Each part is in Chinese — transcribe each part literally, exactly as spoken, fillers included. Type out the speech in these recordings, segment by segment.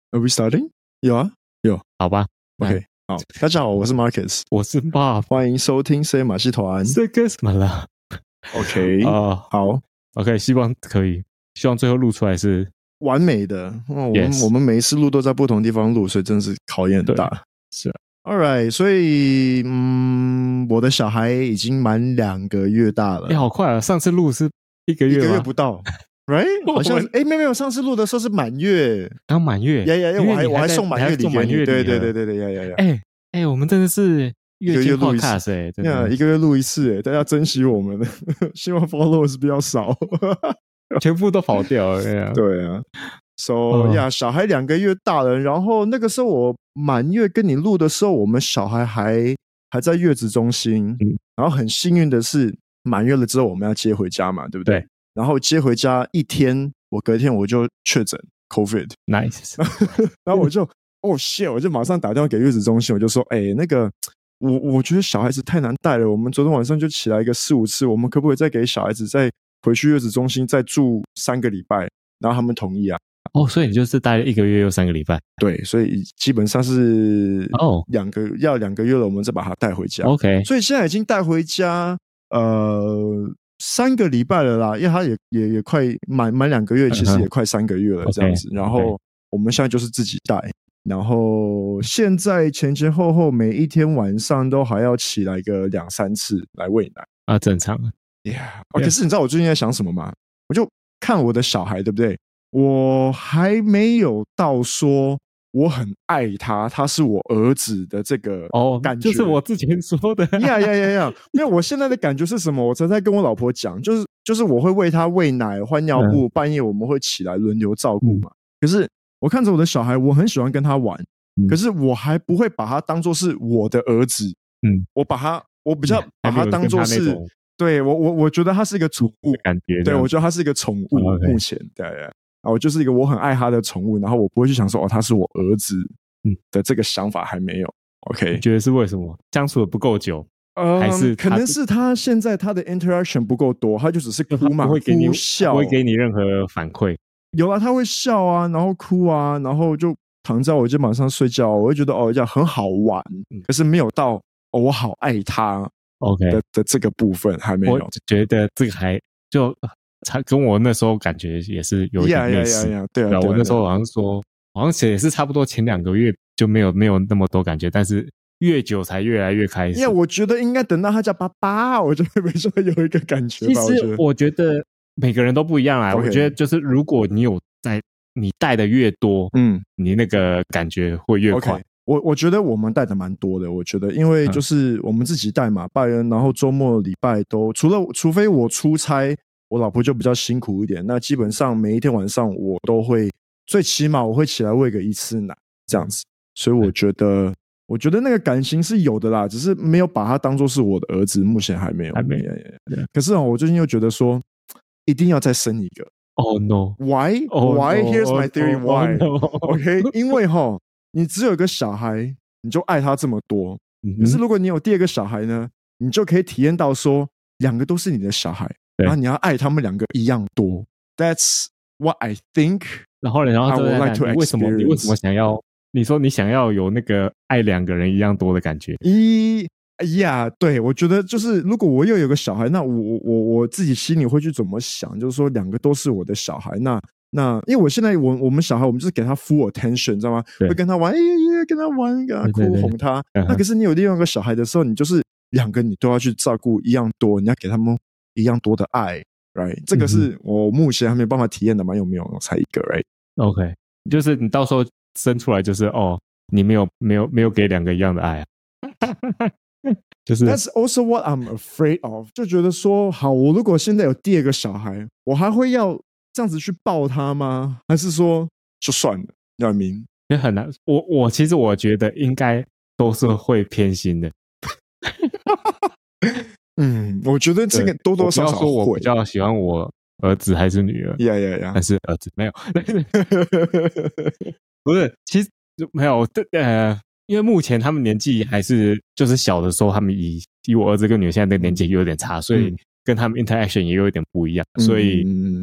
Are we starting? 有啊，有。 好吧 OK， 好，大家好，我是 Marcus， 我是 Bob， 欢迎收听 C 马戏团。 这个什么了 OK， 哦、 好 OK， 希望可以，希望最后录出来是完美的。哦、我们 Yes 我们每一次录都在不同地方录，所以真的是考验很大。 是啊 Alright， 所以嗯，我的小孩已经满两个月大了。 哎、欸，好快啊！上次录是一个月吗？ 一个月不到。Right， 好像是哎，没有没有，上次录的时候是满月， 刚满月， 呀呀呀，我还我还送满月礼给你，对对对对对，呀呀呀， 哎哎，我们真的是月间 podcast 哎，真的， 一个月录一次哎，大家珍惜我们，希望 followers 比较少， 全部都跑掉了，对啊， 对啊 ，so 呀，小孩两个月大了，然后那个时候我满月跟你录的时候，我们小孩还还在月子中心，嗯，然后很幸运的是满月了之后我们要接回家嘛，对不对？对，然后接回家一天，我隔天我就确诊 COVID，nice， 然后我就哦 shit， 我就马上打电话给月子中心，我就说，哎，那个我我觉得小孩子太难带了，我们昨天晚上就起来一个四五次，我们可不可以再给小孩子再回去月子中心再住三个礼拜？然后他们同意啊。 哦，所以你就是待了一个月又三个礼拜？ 对，所以基本上是哦两个要两个月了，我们再把他带回家。 OK， 所以现在已经带回家，呃。三个礼拜了啦，因为他也也也快满满两个月，其实也快三个月了这样子。Uh-huh. 然后我们现在就是自己带，然后现在前前后后每一天晚上都还要起来个两三次来喂奶啊，正常。 Yeah， 可、okay, 是你知道我最近在想什么吗？我就看我的小孩，对不对？我还没有到说我很爱他，他是我儿子的这个感觉， 哦，就是我之前说的， 呀呀呀呀！因为我现在的感觉是什么？我才在跟我老婆讲，就是就是我会喂他喂奶、换尿布，嗯、半夜我们会起来轮流照顾嘛。嗯、可是我看着我的小孩，我很喜欢跟他玩，嗯、可是我还不会把他当作是我的儿子。嗯，我把他，我比较把他当作是，对我我我觉得他是一个宠物感觉， 对我觉得他是一个宠物，哦 okay、目前对对。啊，我就是一个我很爱他的宠物，然后我不会去想说哦，他是我儿子的这个想法还没有。OK， 你觉得是为什么？相处的不够久，呃、还是可能是他现在他的 interaction 不够多，他就只是哭嘛， 不会给你哭笑， 不会给你任何反馈。 有啊，他会笑啊，然后哭啊，然后就躺在我肩膀上睡觉，我会觉得哦，这样很好玩，嗯、可是没有到哦，我好爱他 OK 的的这个部分还没有。 我觉得这个还就。他跟我那时候感觉也是有一点类似， yeah, yeah, yeah, yeah, 对啊， 我那时候好像说，好像也是差不多前两个月就没有没有那么多感觉，但是越久才越来越开始。 因为我觉得应该等到他叫爸爸，我就会比较有一个感觉吧。 其实我觉得每个人都不一样啦。Okay. 我觉得就是如果你有在你带的越多，嗯，你那个感觉会越快。Okay. 我我觉得我们带的蛮多的，我觉得，因为就是我们自己带嘛，拜恩，然后周末礼拜都除了除非我出差。我老婆就比较辛苦一点，那基本上每一天晚上我都会，最起码我会起来喂个一次奶这样子，所以我觉得，我觉得那个感情是有的啦，只是没有把他当作是我的儿子，目前还没有， 还没有。 可是啊，我最近又觉得说，一定要再生一个。 Oh no! Why? Oh Why? No. Here's my theory. Why? Oh no. OK? 因为哈，你只有一个小孩，你就爱他这么多，可是如果你有第二个小孩呢，你就可以体验到说，两个都是你的小孩。然后你要爱他们两个一样多 ，That's what I think。 然后，然后 I would like to experience。为什么你为什么想要？你说你想要有那个爱两个人一样多的感觉？ 一呀，对，我觉得就是如果我又有个小孩，那我我我自己心里会去怎么想？就是说两个都是我的小孩，那那因为我现在我我们小孩我们就是给他 full attention， 知道吗？会跟他玩，耶耶，跟他玩，跟他哭，对对对哄他。对对对那可是你有另外一个小孩的时候，你就是两个你都要去照顾一样多，你要给他们。一样多的爱 ，right？ 这个是我目前还没有办法体验的嘛？有没有？我才一个 ，right？OK， 就是你到时候生出来就是哦，你没有没有没有给两个一样的爱啊，就是。 That's also what I'm afraid of。就觉得说，好，我如果现在有第二个小孩，我还会要这样子去抱他吗？还是说就算了？你知道明？ 也很难。我我其实我觉得应该都是会偏心的。 嗯，我觉得这个多多少少会。 我不要说我比较喜欢我儿子还是女儿， 呀呀呀， 还是儿子没有，不是，其实没有，呃，因为目前他们年纪还是就是小的时候，他们以以我儿子跟女儿现在的年纪有点差，所以跟他们 interaction 也有一点不一样，所以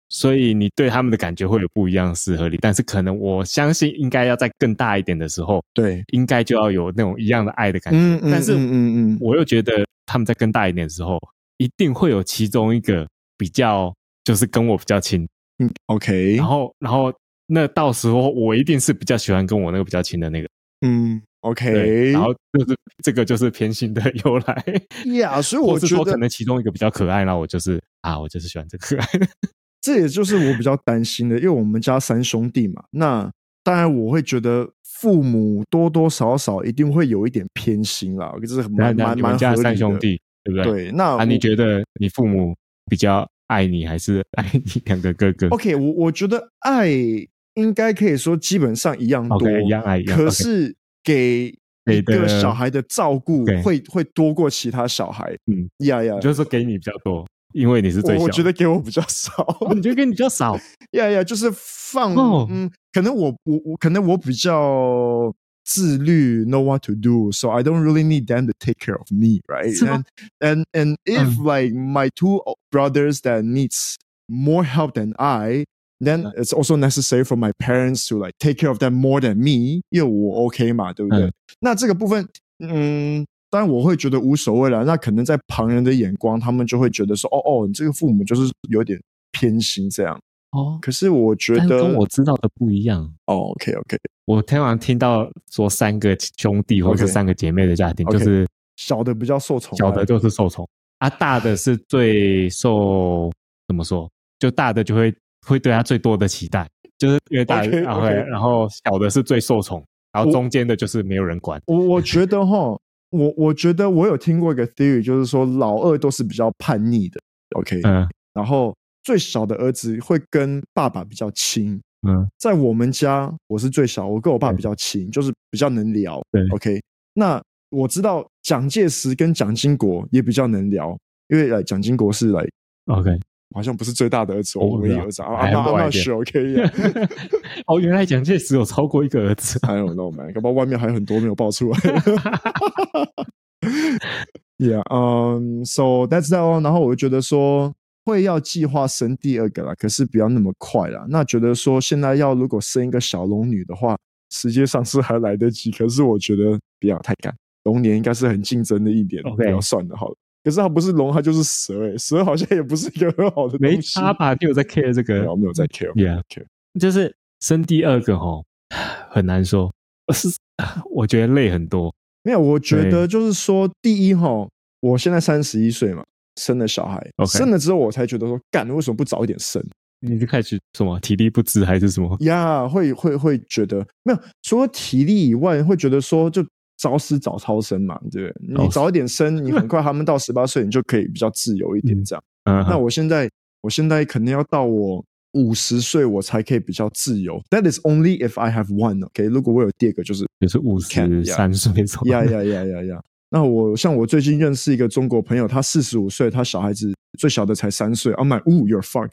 所以你对他们的感觉会有不一样的适合力，但是可能我相信应该要在更大一点的时候， 对， 应该就要有那种一样的爱的感觉。 嗯嗯但是嗯嗯嗯， 我又觉得他们在更大一点的时候，一定会有其中一个比较就是跟我比较亲， 嗯 ，OK， 然后然后那到时候我一定是比较喜欢跟我那个比较亲的那个， 嗯 ，OK， 然后就是这个就是偏心的由来呀，所以我觉得或是说可能其中一个比较可爱，然后我就是啊，我就是喜欢这个可爱的。 这也就是我比较担心的，因为我们家三兄弟嘛，那当然我会觉得父母多多少少一定会有一点偏心啦，这是蛮蛮蛮合理的。 三兄弟对不对？ 对，那啊，你觉得你父母比较爱你，还是爱你两个哥哥 ？OK， 我我觉得爱应该可以说基本上一样多， okay, 一样爱一样。 可是给一个小孩的照顾会会多过其他小孩。嗯，呀呀， 就是说给你比较多。因为你是最小， 我觉得给我比较少。 哦、你觉得给你比较少？ 呀呀，就是放，哦、嗯，可能我我我可能我比较自律 ，know what to do, so I don't really need them to take care of me, right? And and and if、嗯、like my two brothers that needs more help than I, then it's also necessary for my parents to like take care of them more than me, 因为我 OK 嘛，对不对？嗯、那这个部分，嗯。当然我会觉得无所谓啦，那可能在旁人的眼光，他们就会觉得说，哦哦，你这个父母就是有点偏心这样。哦，可是我觉得跟我知道的不一样。 哦 ，OK OK， 我通常听到说三个兄弟或者三个姐妹的家庭， okay, 就是 okay, 小的比较受宠， 小的就是受宠啊，大的是最受怎么说？就大的就会会对他最多的期待，就是因为大的 okay, okay, 然后然后小的是最受宠，然后中间的就是没有人管。 我我觉得哈。我我觉得我有听过一个 theory， 就是说老二都是比较叛逆的 ，OK， 嗯，然后最小的儿子会跟爸爸比较亲，嗯，在我们家我是最小，我跟我爸比较亲，就是比较能聊，对 ，OK， 那我知道蒋介石跟蒋经国也比较能聊，因为来蒋经国是来 ，OK。 好像不是最大的儿子，我唯一儿子啊， 那那是 OK 呀。 哦，原来蒋介石有超过一个儿子。 I don't know man， 搞不好外面还有很多没有爆出来。Yeah， 嗯、um, ，so that's that。然后我就觉得说会要计划生第二个啦，可是不要那么快啦。那觉得说现在要如果生一个小龙女的话，时间上是还来得及，可是我觉得不要太赶，龙年应该是很竞争的一点， okay. 不要算了好了。可是它不是龙，它就是蛇诶、欸，蛇好像也不是一个很好的东西。 没差吧？你有在 care 这个？ 没有，没有在 care。 Yeah， care。就是生第二个齁，很难说。是，我觉得累很多。 没有，我觉得就是说，第一齁，我现在三十一岁嘛，生了小孩， okay. 生了之后我才觉得说，干，为什么不早一点生？ 你就开始什么体力不支还是什么？ 呀、yeah, ，会会会觉得没有，除了体力以外，会觉得说就。早死早超生嘛，对不对？你早一点生，你很快他们到十八岁，你就可以比较自由一点这样。嗯、那我现在，我现在肯定要到我五十岁，我才可以比较自由。That is only if I have one. OK， 如果我有第二个，就是就是五十三岁左右。 呀呀呀呀呀！那我像我最近认识一个中国朋友，他四十五岁，他小孩子最小的才三岁。I'm like, ooh, you're fucked.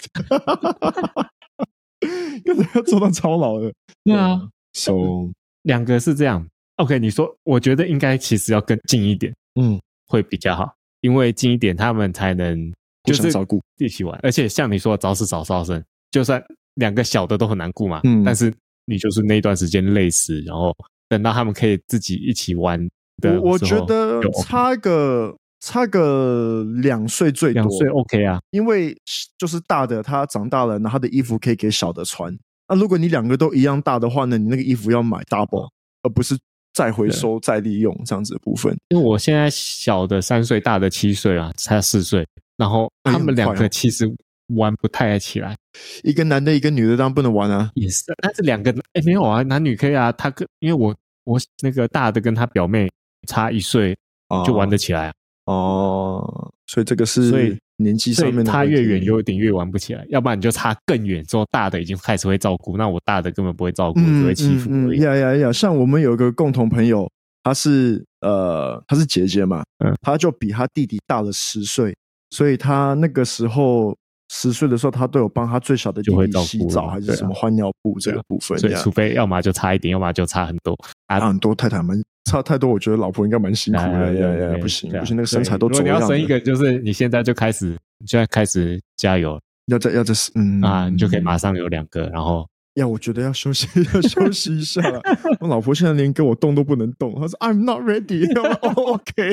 要做到超老的。 对啊 ，So 两个是这样。OK， 你说，我觉得应该其实要更近一点，嗯，会比较好，因为近一点他们才能就是照顾一起玩，而且像你说的早死早超生，就算两个小的都很难顾嘛，嗯，但是你就是那段时间累死，然后等到他们可以自己一起玩的时候， 我我觉得差个差个两岁最多， 两岁 OK 啊， 因为就是大的他长大了，然后他的衣服可以给小的穿，那如果你两个都一样大的话呢，你那个衣服要买 double， 而不是再回收再利用这样子的部分。 因为我现在小的三岁，大的七岁啊，才四岁，然后他们两个其实玩不太起来。 一个男的一个女的当然不能玩啊。 也是，但是两个哎没有啊，男女可以啊。他跟因为我我那个大的跟他表妹差一岁就玩得起来啊。 哦，所以这个是年纪上面的， 差越远有点越玩不起来，要不然你就差更远之后，大的已经开始会照顾，那我大的根本不会照顾， 嗯、 只会欺负而已。 呀呀呀！像我们有一个共同朋友，她是呃，她是姐姐嘛，嗯，她就比她弟弟大了十岁，所以她那个时候十岁的时候，她都有帮她最小的弟弟洗澡，还是什么换尿布这个部分。 所以除非要么就差一点，要么就差很多。 啊，很多太太们差太多，我觉得老婆应该蛮辛苦的。呀呀，不行不行，那个身材都走样。 如果你要生一个，就是你现在就开始，就要开始加油。 要在要在嗯啊，你就可以马上有两个，然后呀，我觉得要休息要休息一下了。我老婆现在连给我动都不能动，她说 I'm not ready。哦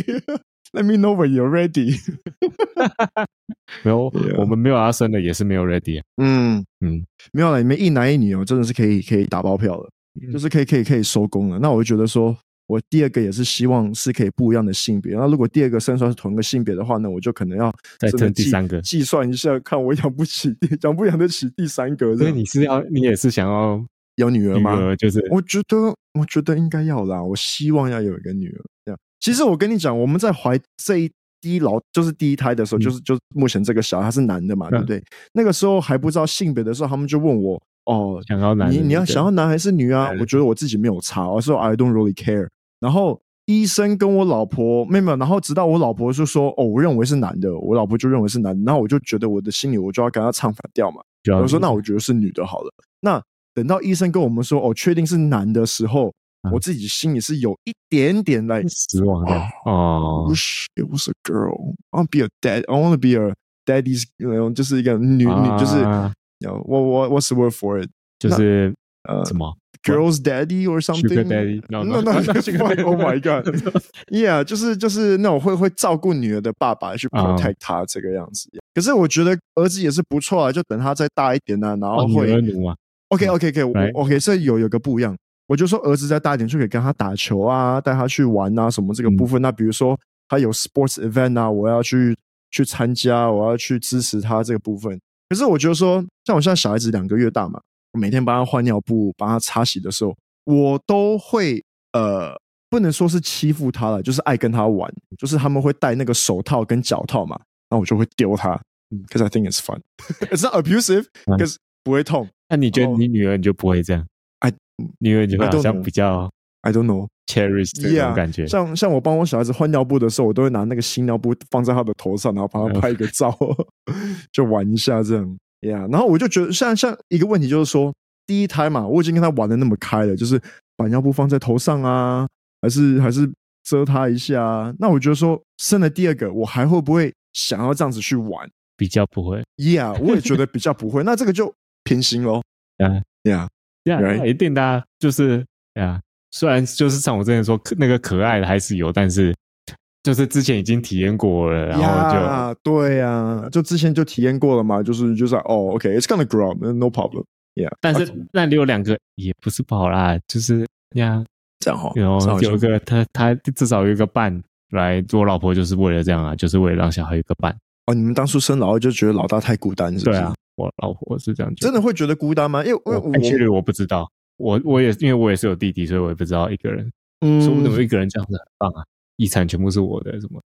OK。Let me know when you're ready 。 没有， yeah. 我们没有要生的，也是没有 ready。 嗯嗯， 没有了，你们一男一女哦，真的是可以可以打包票了，嗯、就是可以可以可以收工了。那我就觉得说，我第二个也是希望是可以不一样的性别。那如果第二个生出来是同一个性别的话呢，我就可能要再生第三个， 计算一下，看我养不起，养不养得起第三个。 所以你是要，你也是想要有女儿吗？ 女儿就是， 我觉得我觉得应该要啦，我希望要有一个女儿。这样，其实我跟你讲，我们在怀这一第一老就是第一胎的时候，嗯、就是就目前这个小孩他是男的嘛，嗯、对不对？那个时候还不知道性别的时候，他们就问我哦， 想要男， 你你要想要男还是女啊？我觉得我自己没有差，我说 I don't really care。然后医生跟我老婆没有，然后直到我老婆就说哦，我认为是男的，我老婆就认为是男的，然后我就觉得我的心里我就要跟他唱反调嘛，我说那我觉得是女的好了。那等到医生跟我们说哦，确定是男的时候。我自己心里是有一点点来失望的哦。 Wish it was a girl. I want to be a dad. I want to be a daddy's. 就是一个女、啊、女，就是我我 What's the word for it？ 就是呃什么 girl's daddy or something？ Sugar daddy？ No no no no！Oh my god！Yeah， 就是就是那种会会照顾女儿的爸爸去 protect 她这个样子。可是我觉得儿子也是不错啊，就等他再大一点啊，然后会。 女儿奴啊。 OK OK OK OK， 这有有个不一样。我就说儿子再大一点就可以跟他打球啊，带他去玩啊什么这个部分。嗯、那比如说他有 sports event 啊，我要去去参加，我要去支持他这个部分。可是我觉得说，像我现在小孩子两个月大嘛，我每天帮他换尿布、帮他擦洗的时候，我都会呃，不能说是欺负他了，就是爱跟他玩，就是他们会戴那个手套跟脚套嘛，那我就会丢他 ，because I think it's fun. It's not abusive, because、嗯、不会痛。 那你觉得你女儿你就不会这样？女儿就会好像比较 I don't know cherish 这种感觉。 Yeah, 像像我帮我小孩子换尿布的时候，我都会拿那个新尿布放在他的头上，然后帮他拍一个照，就玩一下这样。Yeah， 然后我就觉得像像一个问题就是说，第一胎嘛，我已经跟他玩的那么开了，就是把尿布放在头上啊，还是还是遮他一下啊。那我觉得说生了第二个，我还会不会想要这样子去玩？ 比较不会。 Yeah， 我也觉得比较不会。那这个就偏心咯。 Yeah， yeah。 呀、yeah, right? 一定的、啊，就是呀，虽然就是像我之前说那个可爱的还是有，但是就是之前已经体验过了，然后就、 yeah, 对呀、啊，就之前就体验过了嘛，就是就是哦 ，OK，it's、okay, gonna grow up, no problem，yeah。 但是那里有两个也不是不好啦，就是呀， 这样哈， 有有一个他他至少有一个伴来，我老婆就是为了这样啊，就是为了让小孩有一个伴。 哦，你们当初生老二就觉得老大太孤单，是不是？ 对啊。我老婆是这样觉得， 真的会觉得孤单吗？因为我我其实我不知道，我我也因为我也是有弟弟，所以我也不知道一个人，嗯，说不定我一个人这样子很棒啊，遗产全部是我的什么？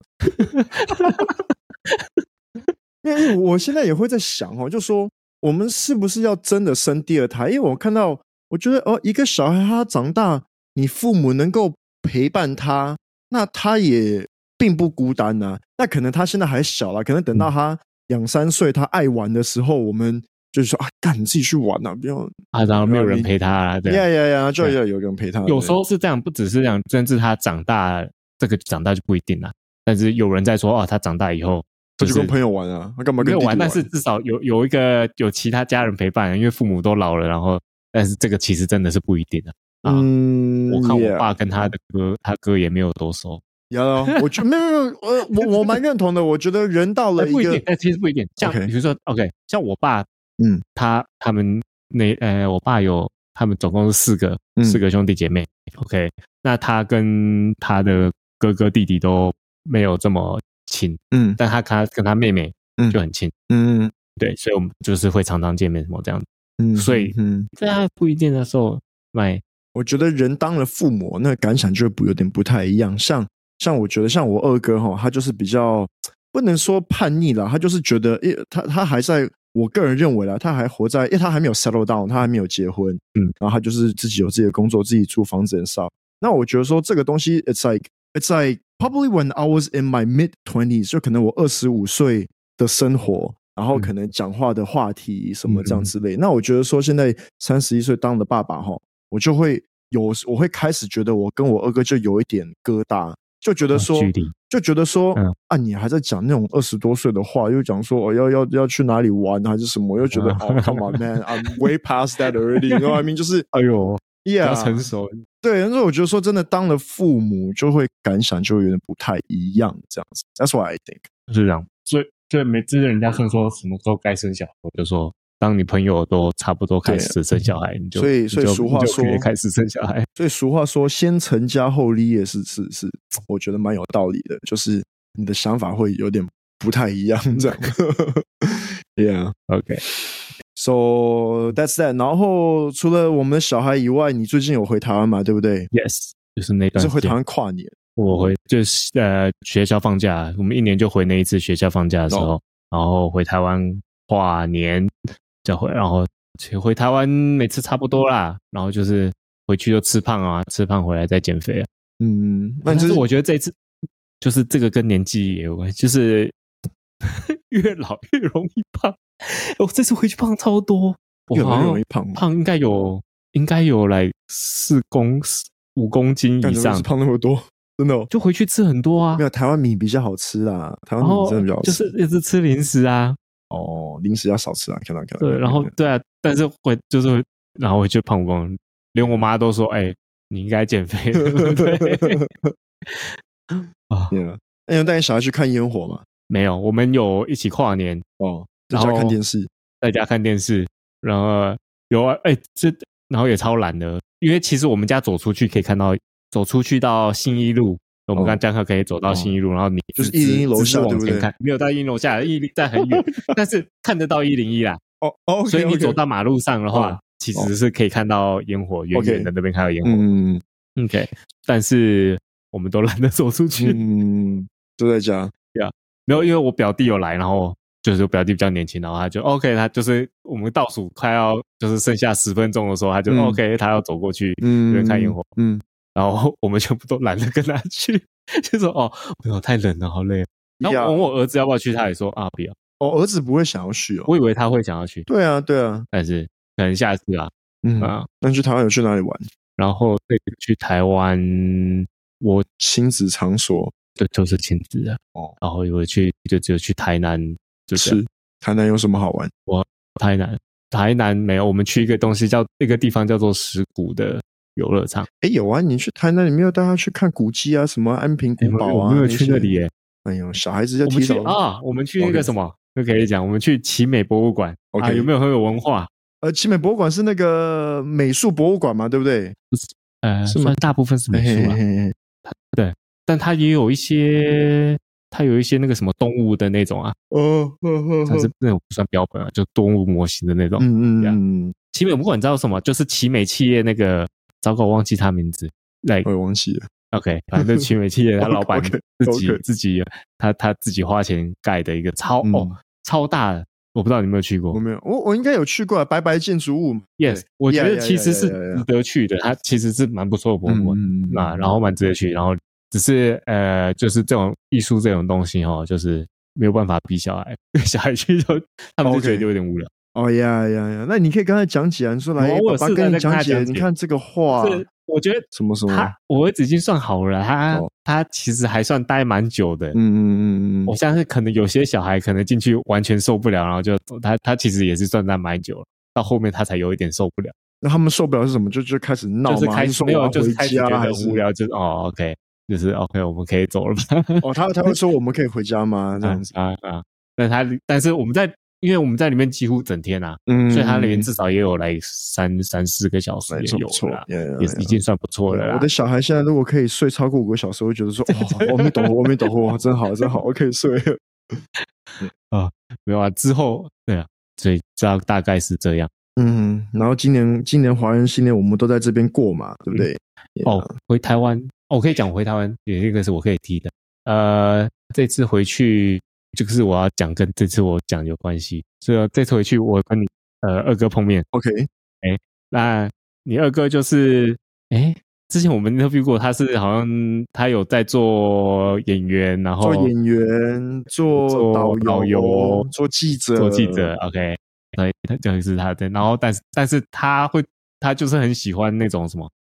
因为我现在也会在想哦，就说我们是不是要真的生第二胎？因为我看到，我觉得哦，一个小孩他长大，你父母能够陪伴他，那他也并不孤单啊。那可能他现在还小啦，可能等到他。嗯两三岁，他爱玩的时候，我们就是说啊，干你自己去玩啊，不要啊，然后没有人陪他啊，对呀呀呀，就要有人陪他。 有时候是这样，不只是这样，甚至他长大，这个长大就不一定了。但是有人在说，哦，他长大以后、就是、 他就跟朋友玩啊，他干嘛跟弟弟玩？ 没有玩，但是至少有有一个有其他家人陪伴，因为父母都老了，然后，但是这个其实真的是不一定的啊。嗯，我看我爸跟他的哥，他哥也没有多熟。 有，我觉得没有没有，我我我蛮认同的。我觉得人到了一个， 不一定，但其实不一定。像、okay. 比如说 ，OK， 像我爸，嗯，他他们那呃，我爸有他们总共是四个、嗯、四个兄弟姐妹 ，OK， 那他跟他的哥哥弟弟都没有这么亲，嗯，但他他跟他妹妹就很亲，嗯，对，所以我们就是会常常见面什么这样，嗯，所以嗯，在他不一定的时候，买， 我觉得人当了父母，那个感想就有点不太一样，像。像我觉得像我二哥齁，他就是比较不能说叛逆啦，他就是觉得他他还在我个人认为啦，他还活在因为他还没有 settle down， 他还没有结婚，嗯，然后他就是自己有自己的工作，自己租房子很少。那我觉得说这个东西 it's like it's like probably when I was in my mid twenties， 就可能我二十五岁的生活，然后可能讲话的话题什么这样之类。嗯、那我觉得说现在三十一岁当了爸爸齁，我就会有我会开始觉得我跟我二哥就有一点疙瘩。 就觉得说， 距离就觉得说， 嗯啊，你还在讲那种二十多岁的话，又讲说哦要要要去哪里玩还是什么，又觉得、 嗯、 哦 ，come on man，I'm way past that already，you know what I mean？ 就是， 哎呦， ，yeah， 比较成熟。 对，但是我觉得说真的，当了父母就会感想就会有点不太一样，这样子。That's what I think。 是这样，所以对每次人家问说什么时候该生小孩，我就说。当你朋友都差不多开始生小孩，你就所以所以俗话说开始生小孩。 所以俗话说先成家后立业是是是，我觉得蛮有道理的，就是你的想法会有点不太一样这样。Yeah, OK. So that's that. 然后除了我们的小孩以外，你最近有回台湾嘛？对不对 ？Yes， 就是那段时间。 是回台湾跨年。 我回就是呃学校放假，我们一年就回那一次学校放假的时候， oh. 然后回台湾跨年。再回，然后回台湾每次差不多啦，然后就是回去就吃胖啊，吃胖回来再减肥啊。 嗯， 但是我觉得这一次就是这个跟年纪也有关系，就是越老越容易胖。我这次回去胖超多， 越老越容易胖， 胖应该有应该有来四公五公斤以上， 胖那么多，真的、哦、 就回去吃很多啊。 没有台湾米比较好吃啦，台湾米真的比较好吃， 就是一直吃零食啊。 哦，零食要少吃啊，看到看到。 对，然后对啊，但是会就是会，然后回去胖光，连我妈都说：“哎、欸，你应该减肥。”对不对？ 啊，那有带你小孩去看烟火吗？ 没有，我们有一起跨年哦，在家看电视， 在家看电视，然后有啊，哎、欸，这然后也超懒的，因为其实我们家走出去可以看到，走出去到信义路。我们刚刚讲可以走到信义路，哦、然后你就是一零一楼下， 往前看，没有到一零一楼下，一零在很远，但是看得到一零一啦。 哦哦， okay, 所以你走到马路上的话， 哦、 其实是可以看到烟火，远远的那边看到烟火。 嗯 ，OK， 但是我们都懒得走出去， 嗯，都在家。 对啊，没有，因为我表弟有来，然后就是我表弟比较年轻，然后他就 OK， 他就是我们倒数快要就是剩下十分钟的时候，他就、嗯、OK， 他要走过去那边看烟火， 嗯。 然后我们全部都懒得跟他去，就说哦，没有太冷了，好累。然后问我儿子要不要去，他也说啊不要。 哦，儿子不会想要去哦。 我以为他会想要去。 对啊，对啊， 但是可能下次啊。 嗯啊，那你去台湾有去哪里玩？ 然后这个去台湾，我亲子场所就就是亲子啊。哦，然后有去就只有去台南，就是台南有什么好玩？ 我台南台南没有，我们去一个东西叫那个地方叫做石鼓的。游乐场， 哎，有啊！你去台南，你没有带他去看古迹啊，什么安平古堡啊？ 我没有去那里耶。 哎呦，小孩子要提早啊！我们去那个什么，就可以讲，我们去奇美博物馆。 OK，、 啊、有没有很有文化？ 呃，奇美博物馆是那个美术博物馆嘛，对不对？ 呃，是吗？大部分是美术啊。 嘿嘿嘿对，但它也有一些，它有一些那个什么动物的那种啊。 哦， 它是那种不算标本啊，就动物模型的那种。 嗯嗯嗯。 奇美博物馆你知道什么？就是奇美企业那个。糟糕，忘记他名字，来， 我也忘记了。 OK， 反正奇美企业他老板 okay, 自己 okay. 自己他他自己花钱盖的一个超、嗯、哦超大的，我不知道你有没有去过。 我没有，我我应该有去过、啊、白白建筑物。 Yes， 我觉得其实是值得去的，它其实是蛮不错的博物馆， 嗯嗯啊，然后蛮值得去，然后只是呃，就是这种艺术这种东西哈，就是没有办法逼小孩，小孩去就他们就觉得有点无聊。 哦呀呀呀！那你可以跟他讲解啊，你说来，爸爸跟你讲解，你看这个画， 我觉得什么什么， 他我儿子已经算好了，他、哦、他其实还算待蛮久的， 嗯嗯嗯嗯， 我相信可能有些小孩可能进去完全受不了，然后就他他其实也是算待蛮久了，到后面他才有一点受不了。 那他们受不了是什么？就就开始闹吗？ 就是开始没有，就是开始觉得还无聊，就是哦 ，OK， 就是 OK， 我们可以走了吧？ 哦，他他会说我们可以回家吗？这样子啊啊，但他但是我们在。因为我们在里面几乎整天啊，嗯，所以它里面至少也有来三三四个小时也有了，也已经算不错了。 我的小孩现在如果可以睡超过五个小时，我会觉得说，哦，我没懂，我没懂，哇，真好，真好，我可以睡了。 啊，没有啊，之后对啊，所以大大概是这样。 嗯，然后今年今年华人新年我们都在这边过嘛，对不对？ 嗯、哦，回台湾，哦，我可以讲回台湾，有一个是我可以提的。呃，这次回去。就是我要讲跟这次我讲有关系，所以这次回去我跟你呃二哥碰面 ，OK， 哎、欸，那你二哥就是哎、欸，之前我们 interview 过，他是好像他有在做演员，然后做演员、做导游、 导游做记者、 做记者 ，OK， 对，就是他的，然后但是但是他会他就是很喜欢那种什么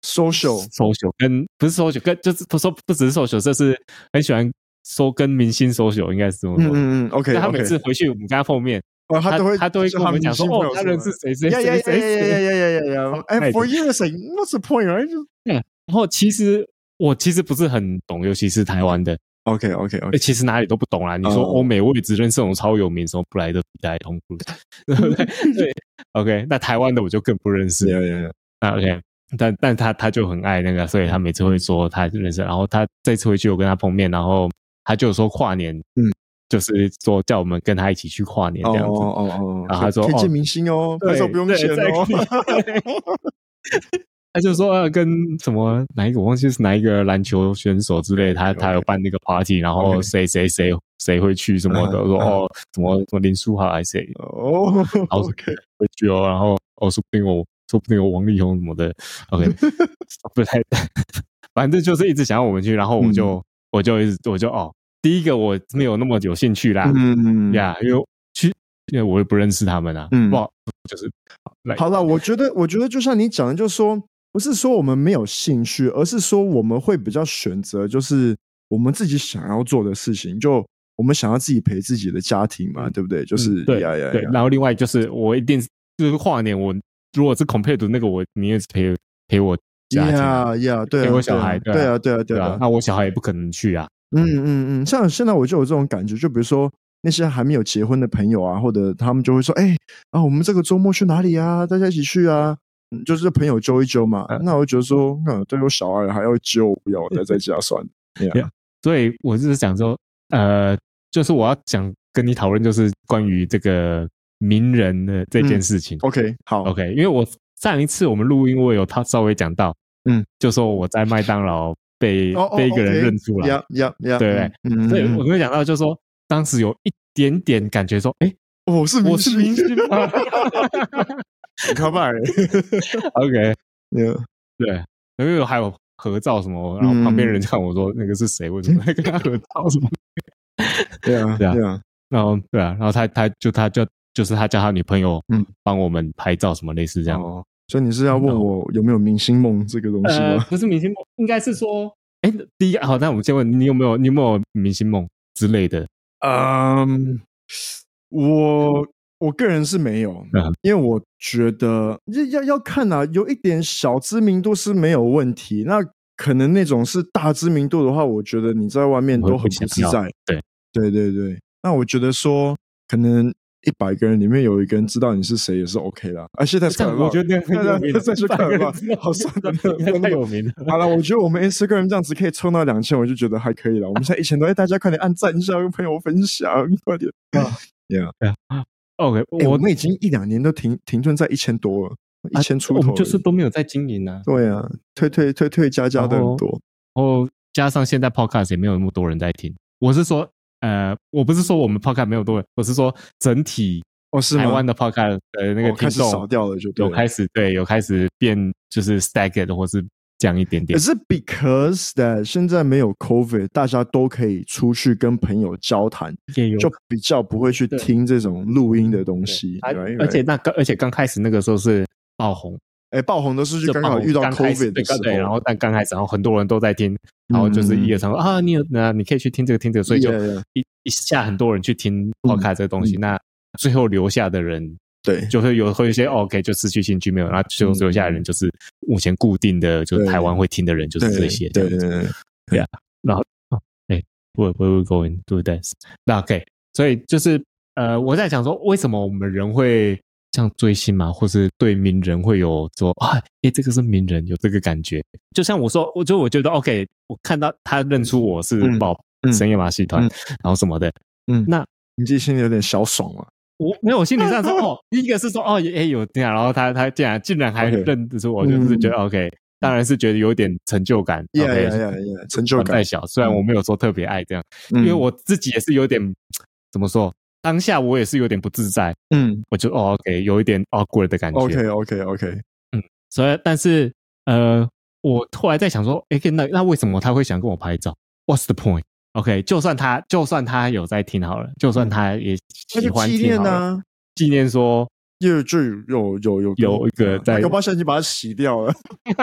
social social 跟不是 social 跟就是不说不只是 social， 这是很喜欢说跟明星 social 应该是这么说。 嗯嗯嗯 ，OK， 他每次回去我们跟他碰面。 哦，他都会， 他都会跟我们讲说，哦，他认识谁谁谁谁谁谁。 呀呀呀呀呀呀！哎 ，for you is like what's the point, right？ 然后其实我其实不是很懂，尤其是台湾的。 OK OK OK， 其实哪里都不懂啦。你说欧美，我也只认识那种超有名，什么布莱德比特、汤姆克鲁斯，对不对？对 ，OK。那台湾的我就更不认识。 Yeah, yeah, yeah. OK， 但但他他就很爱那个，所以他每次会说他认识。然后他这次回去我跟他碰面，然后他就说跨年，嗯。就是说叫我们跟他一起去跨年这样子， 哦哦哦， 然后他说可以见明星哦，拍照不用钱哦。 他就说、啊、跟什么哪一个我忘记是哪一个篮球选手之类的，他他有办那个 party， 然后谁谁谁谁会去什么的，说哦什么什么林书豪还是谁哦， 然后会去哦，然后哦说不定我说不定有王力宏什么的 ，OK， 不太，反正就是一直想要我们去，然后我就、嗯、我就一直我就哦。第一个我没有那么有兴趣啦，嗯呀，因为去，因为我也不认识他们啊，嗯，不好，就是好了，我觉得，我觉得就像你讲的，就是说，不是说我们没有兴趣，而是说我们会比较选择，就是我们自己想要做的事情，就我们想要自己陪自己的家庭嘛，嗯、对不对？就是、 嗯、对呀呀，对。然后另外就是我一定就是跨年，我如果是 compared to 那个，我宁愿是陪陪我家庭， 呀呀，对、啊， 陪我小孩， 对啊，对啊，对啊， 对啊，那我小孩也不可能去啊。 嗯嗯嗯，像现在我就有这种感觉，就比如说那些还没有结婚的朋友啊，或者他们就会说，哎、欸、啊，我们这个周末去哪里啊？大家一起去啊，嗯、就是朋友揪一揪嘛。嗯、那我就觉得说，嗯，对我小孩还要揪，不要待在家算了。yeah. 所以我就是想说，呃，就是我要想跟你讨论，就是关于这个名人的这件事情。 嗯、OK， 好 ，OK， 因为我上一次我们录音，我有他稍微讲到，嗯，就说我在麦当劳。被、oh, oh, 被一个人认出来， yeah, yeah, yeah, 对不对？嗯、所以我没讲到，就是说当时有一点点感觉说，哎、 欸，我是我是明星吗？ 很可怕欸 OK， yeah. 对，因为还有合照什么，然后旁边人看我说、嗯、那个是谁？为什么在跟他合照什么？ 对啊， 对啊，然后对啊，然后他他就他就就是他叫他女朋友嗯帮我们拍照什么类似这样。 哦，所以你是要问我有没有明星梦这个东西吗？ 呃、不是明星梦，应该是说，哎，第一个好，那我们先问你有没有你有没有明星梦之类的？ 嗯，我我个人是没有，嗯、因为我觉得要要看啊，有一点小知名度是没有问题。那可能那种是大知名度的话，我觉得你在外面都很不自在。 对对对对，那我觉得说可能。一百个人里面有一个人知道你是谁也是 OK 啦。啊，现在是我觉得很有名， 这是看吧，好算的， 太有名了。 好了，我觉得我们 Instagram 这样子可以冲到两千，我就觉得还可以了。我们现在一千多，哎，大家快点按赞一下，跟朋友分享，快点。啊 ，Yeah， OK， 我我们已经一两年都停停顿在一千多了，一千出头、啊， 我们就是都没有在经营啊。 对啊，推推推推加加的很多， 然后加上现在 Podcast 也没有那么多人在听。我是说，呃，我不是说我们 Podcast 没有多人，我是说整体。 哦，是吗？ 台湾的 podcast 的那个听众少掉了，就对了， 有开始对，有开始变就是 staggered 或是降一点点。 可是 because that 现在没有 COVID， 大家都可以出去跟朋友交谈，就比较不会去听这种录音的东西。 right, 而且那而且刚开始那个时候是爆红， 哎，爆红的是刚好遇到 COVID 的时候， 对，然后但刚开始，然后很多人都在听，然后就是一个场说、嗯、啊，你有那你可以去听这个听这个，所以就 yeah, yeah. 一一下很多人去听 podcast 这个东西，嗯、那。最后留下的人， 对， 就会有会有一些 OK 就失去兴趣没有，然后最后留下的人就是目前固定的，就是台湾会听的人就是这些， 对对对对， 对啊，然后哎 ，where where we going do this？ 那 OK， 所以就是呃，我在想说，为什么我们人会像追星嘛，或是对名人会有说啊，哎，这个是名人，有这个感觉。就像我说，我就我觉得 OK， 我看到他认出我是宝深夜马戏团，然后什么的，嗯，那你自己心里有点小爽嘛？ 我没有，我心里上说哦，第一个是说哦，哎有这样，然后他他竟然竟然还认得出我， okay, 就是觉得 OK，、嗯、当然是觉得有点成就感 ，yeah, OK， yeah, yeah, yeah, 成就感太小，虽然我没有说特别爱这样，嗯、因为我自己也是有点怎么说，当下我也是有点不自在，嗯，我就哦 OK， 有一点 awkward 的感觉 ，OK OK OK， 嗯，所以但是呃，我后来在想说，哎，那那为什么他会想跟我拍照 ？What's the point？OK， 就算他就算他有在听好了，就算他也喜欢听好了，纪念啊， 纪念说就就有有有有一个在， 搞不好现在已经把它洗掉了。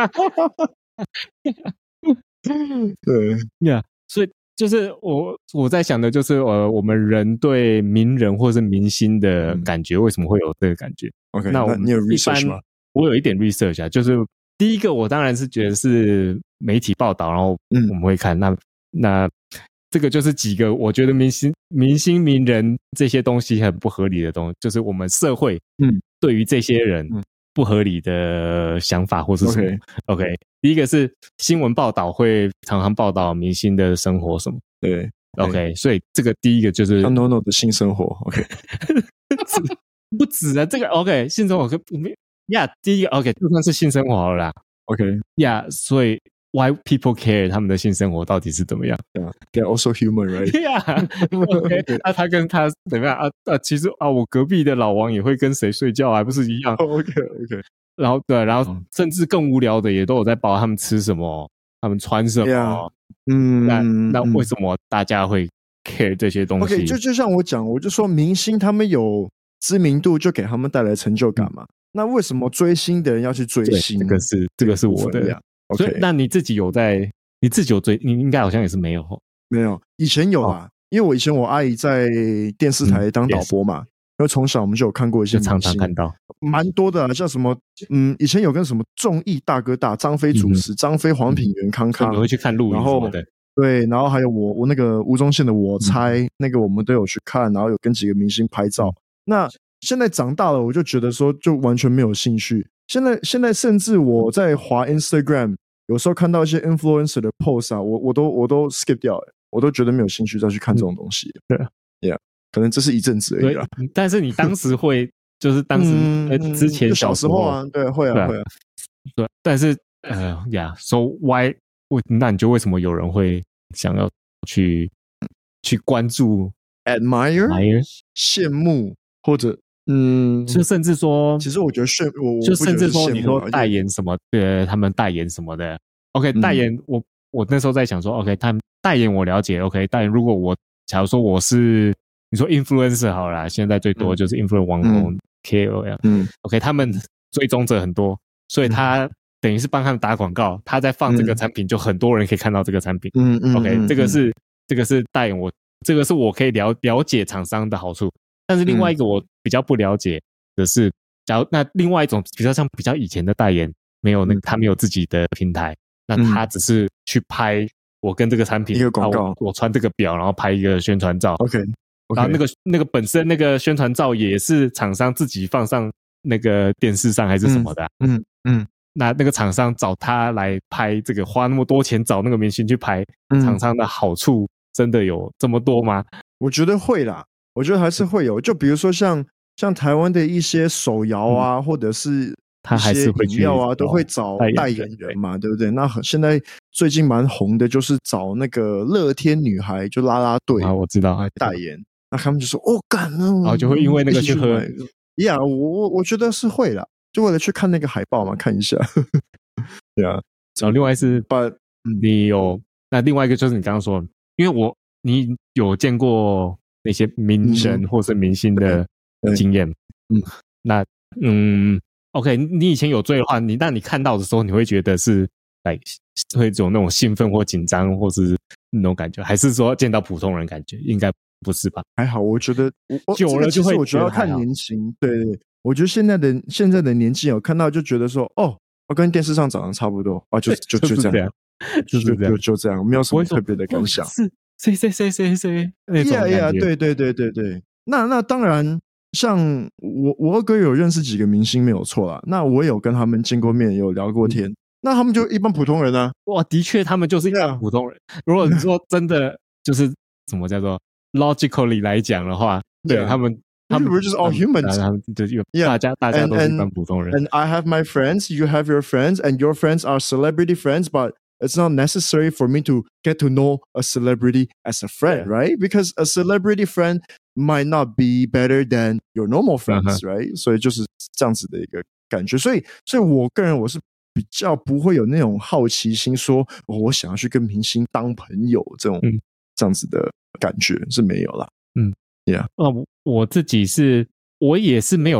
对呀、yeah, 所以就是我我在想的就是呃，我们人对名人或是明星的感觉、嗯、为什么会有这个感觉 ？OK， 那我你有 research 吗？ 我有一点 research 啊，就是第一个我当然是觉得是媒体报道，然后我们会看、嗯、那那这个就是几个我觉得明星明星名人这些东西很不合理的东西，就是我们社会嗯对于这些人不合理的想法或是什么、嗯、OK, okay 第一个是新闻报道会常常报道明星的生活什么， 对 OK, 所以这个第一个就是像 NONO 的性生活 OK 不止啊，这个 OK 性生活可呀、yeah, 第一个 OK 就算是性生活好了啦 OK 呀、yeah, 所以 why people care 他们的性生活到底是怎么样 yeah, they're also human right yeah OK 啊他跟他怎么样啊啊其实啊我隔壁的老王也会跟谁睡觉还不是一样、 oh, OK OK 然后对然后甚至更无聊的也都有在报他们吃什么他们穿什么、yeah. 嗯那那为什么大家会 care 这些东西 OK 就就像我讲我就说明星他们有知名度就给他们带来成就感嘛、嗯、那为什么追星的人要去追星这个是这个是我的所以、okay. 那你自己有在你自己有追你应该好像也是没有没有以前有啊、哦、因为我以前我阿姨在电视台当导播嘛、嗯、因为从小我们就有看过一些明星常常看到蛮多的、啊、像什么嗯以前有跟什么综艺大哥大张飞主持、嗯、张飞黄品源康康你会去看录影什么的对然后还有我我那个吴宗宪的我猜、嗯、那个我们都有去看然后有跟几个明星拍照、嗯、那现在长大了我就觉得说就完全没有兴趣现在现在甚至我在滑 Instagram 有时候看到一些 influencer 的 post 啊我我都我都 skip 掉了我都觉得没有兴趣再去看这种东西、嗯、对 yeah 可能这是一阵子而已啦但是你当时会就是当时、嗯呃、之前小时候啊对会啊会啊对但是呃呀 so why 那你就为什么有人会想要去去关注 admire, admire? 羡慕或者嗯， 就甚至说， 其实我觉得炫，我就甚至说，你说代言什么，呃，他们代言什么的 ，OK，、嗯、代言我我那时候在想说 ，OK， 他们代言我了解 ，OK， 代言如果我假如说我是你说 influencer 好啦，现在最多就是 influencer 网红、嗯、K O L， 嗯 ，OK， 他们追踪者很多，所以他等于是帮他们打广告，他在放这个产品，就很多人可以看到这个产品，嗯嗯 ，OK， 嗯这个是、嗯、这个是代言我，这个是我可以了了解厂商的好处。但是另外一个我比较不了解的是，假如那另外一种比较像比较以前的代言，没有那个他没有自己的平台，那他只是去拍我跟这个产品一个广告， 我, 我穿这个表，然后拍一个宣传照 ，OK，, okay. 然后那个那个本身那个宣传照也是厂商自己放上那个电视上还是什么的、啊，嗯 嗯, 嗯，那那个厂商找他来拍这个，花那么多钱找那个明星去拍，厂商的好处真的有这么多吗？ 我觉得会啦。我觉得还是会有，就比如说像像台湾的一些手摇啊，嗯、或者是他还是会饮料啊，都会找代言人嘛，对不对？那现在最近蛮红的，就是找那个乐天女孩，就啦啦队啊，我知道代言。那他们就说哦，干了， 然后就会因为那个去喝。 呀，我我我觉得是会啦，就为了去看那个海报嘛，看一下。对啊， 然后另外是，把你有那另外一个就是你刚刚说，因为我你有见过。那些名人或是明星的经验，嗯，那嗯 ，OK， 你以前有追的话，你当你看到的时候，你会觉得是来会有那种兴奋或紧张，或是那种感觉，还是说见到普通人感觉？应该不是吧？ 还好，我觉得我久了就会， 我觉得要看年轻。对对，我觉得现在的现在的年轻有看到就觉得说，哦，我跟电视上长得差不多，啊，就就就这样， 就是这样， 就就这样，没有什么特别的感想。 是。谁谁谁谁谁那种感觉 yeah, yeah, 对对对对对，那那当然，像我我二哥有认识几个明星没有错啦，那我有跟他们见过面，有聊过天，嗯、那他们就一般普通人啊。 哇，的确他们就是一般普通人。Yeah. 如果你说真的就是什么叫做 logically 来讲的话， yeah. 对他们。 他们不是就是 all humans， 他们就大家、yeah. 大家都是一般普通人。 And, and I have my friends, you have your friends, and your friends are celebrity friends, but it's not necessary for me to get to know a celebrity as a friend, yeah. right? Because a celebrity friend might not be better than your normal friends, uh-huh. right? 所以就是这样子的一个感觉。所以，所以我个人我是比较不会有那种好奇心说，说、哦、我想要去跟明星当朋友这种、嗯、这样子的感觉是没有啦。 嗯 ，Yeah， 呃，我自己是，我也是没有。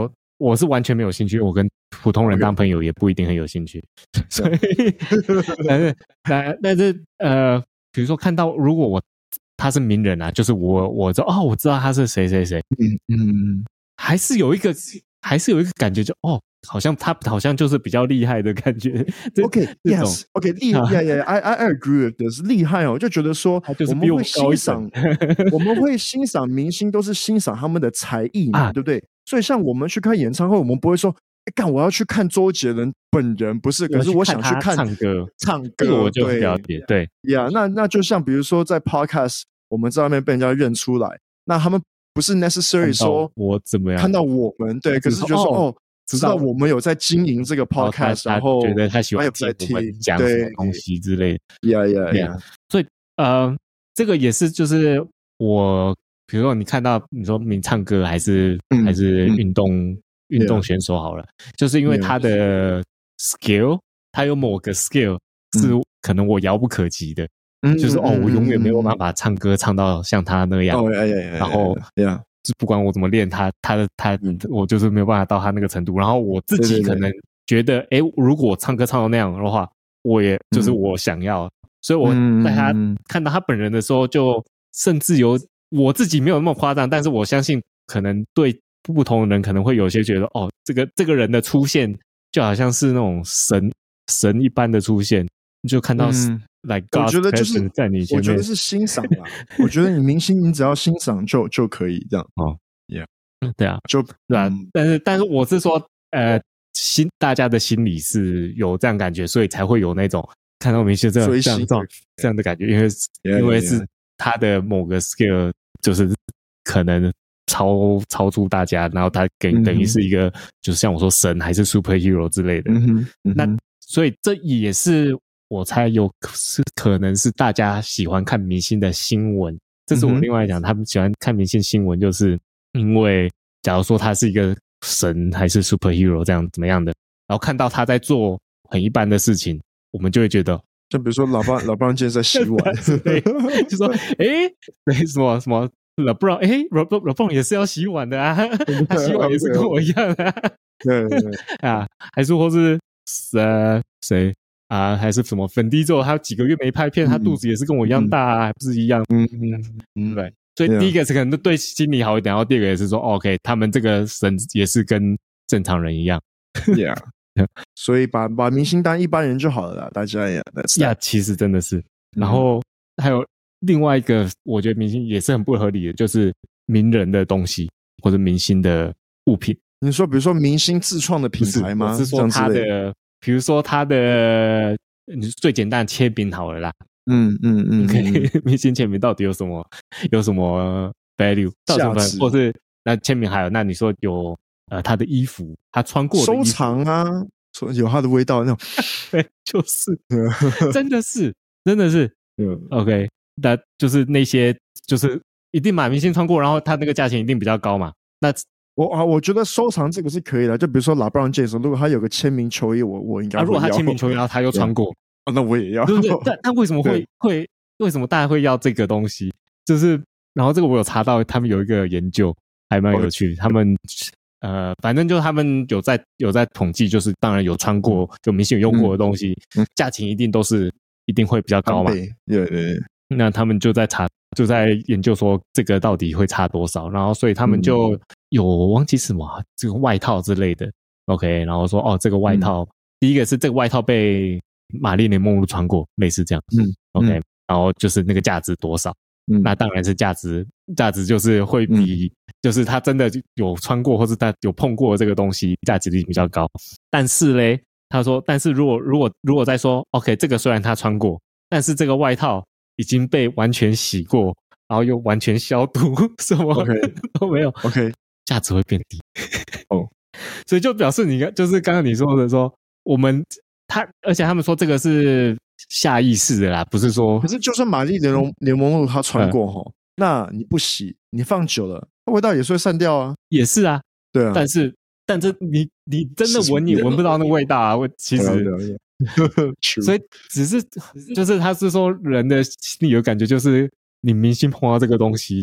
我是完全没有兴趣，我跟普通人当朋友也不一定很有兴趣，所以但是但但是呃，比如说看到如果我他是名人啊，就是我我知道哦，我知道他是谁谁谁，嗯嗯，还是有一个还是有一个感觉就哦。好像他好像就是比较厉害的感觉。 OK, yes, OK, 厉害 ，Yeah, Yeah, I I agree with this. 厉害哦，就觉得说我们会欣赏，我们会欣赏明星，都是欣赏他们的才艺嘛，啊、对不对？所以像我们去看演唱会，我们不会说，哎，干我要去看周杰伦本人，不是，可是我想去看唱歌， 唱歌， 这个我就了解，对呀， yeah, 那那就像比如说在 Podcast， 我们在外面被人家认出来，那他们不是 necessary 说我怎么样看到我们，对，可是就说哦。知道我们有在经营这个 podcast， 然后觉得他喜欢听我们讲什么东西之类的， 呀呀呀！ 所以呃，这个也是就是我，比如说你看到你说你唱歌还是、嗯、还是运动、嗯、运动选手好了， yeah. 就是因为他的 skill， 他有某个 skill 是可能我遥不可及的，嗯、就是哦，我永远没有办法唱歌唱到像他那样， 哦呀呀呀， 然后呀。 就不管我怎么练他，他的他，我就是没有办法到他那个程度。然后我自己可能觉得，哎，如果我唱歌唱到那样的话，我也就是我想要。嗯、所以我在他、嗯、看到他本人的时候，就甚至有我自己没有那么夸张，但是我相信可能对不同的人可能会有些觉得，哦，这个这个人的出现就好像是那种神神一般的出现，就看到。嗯Like 我觉得就是在你前面， 我觉得是欣赏啦。我觉得你明星，你只要欣赏就就可以这样。 哦 ，Yeah， 对啊， 就对啊。嗯、但是但是我是说，呃，心大家的心里是有这样感觉，所以才会有那种看到明星这样这样这样这样的感觉，因为 yeah, 因为是他的某个 skill 就是可能超超出大家，然后他给、嗯、等于是一个就是像我说神还是 superhero 之类的。 嗯嗯、 那所以这也是。我猜有是可能是大家喜欢看明星的新闻，这是我另外讲，他们喜欢看明星新闻，就是因为假如说他是一个神还是 superhero 这样怎么样的，然后看到他在做很一般的事情，我们就会觉得， 就比如说老爸老爸今天在洗碗， 就说诶，对什么什么老布朗，诶老布老布朗也是要洗碗的啊，他洗碗也是跟我一样啊， 对对对啊，还是或是呃谁？啊，还是什么粉底之后，他几个月没拍片，嗯、他肚子也是跟我一样大啊，嗯、还不是一样？ 嗯嗯嗯， 对。所以第一个是可能对心理好一点，然后第二个也是说、哦、，OK， 他们这个神也是跟正常人一样。 Yeah， 所以把把明星当一般人就好了啦，大家也。 呀，其实真的是。然后还有另外一个，我觉得明星也是很不合理的，就是名人的东西或者明星的物品。 你说，比如说明星自创的品牌吗？ 我是说他的。比如说他的，你最简单的签名好了啦， 嗯嗯嗯， 可以明星签名到底有什么有什么 value 价值， 或是那签名还有那你说有呃他的衣服，他穿过的衣服收藏啊，有他的味道那种， 对，就是真的是真的是， 嗯 ，OK， 那就是那些就是一定买明星穿过，然后他那个价钱一定比较高嘛，那。 我啊，我觉得收藏这个是可以的，就比如说 LeBron James， 如果他有个签名球衣，我我应该会要。 啊、如果他签名球衣，然后他又穿过， 啊、那我也要。 对不对？但但为什么会会为什么大家会要这个东西？就是然后这个我有查到，他们有一个研究还蛮有趣， okay. 他们呃，反正就他们有在有在统计，就是当然有穿过，就明星有用过的东西，嗯、价钱一定都是一定会比较高嘛。 对对对。 那他们就在查，就在研究说这个到底会差多少，然后所以他们就有、嗯、忘记什么这个外套之类的 ，OK， 然后说哦这个外套、嗯，第一个是这个外套被玛丽莲梦露穿过，类似这样， 嗯 ，OK，、嗯、然后就是那个价值多少，嗯，那当然是价值，价值就是会比、嗯、就是他真的有穿过或是他有碰过这个东西，价值比较高，但是嘞，他说，但是如果如果如果再说 ，OK， 这个虽然他穿过，但是这个外套。已经被完全洗过，然后又完全消毒，什么 okay. 都没有 ，OK， 价值会变低哦， 所以就表示你就是刚刚你说的说，我们他，而且他们说这个是下意识的啦，不是说， 可是就算玛丽莲莲梦露她穿过哈、嗯，那你不洗，你放久了，味道也是会散掉啊， 也是啊， 对啊， 但是但这你你真的闻你闻不到那味道啊，我其实。所以只是就是他是说人的心里有感觉，就是你明星碰到这个东西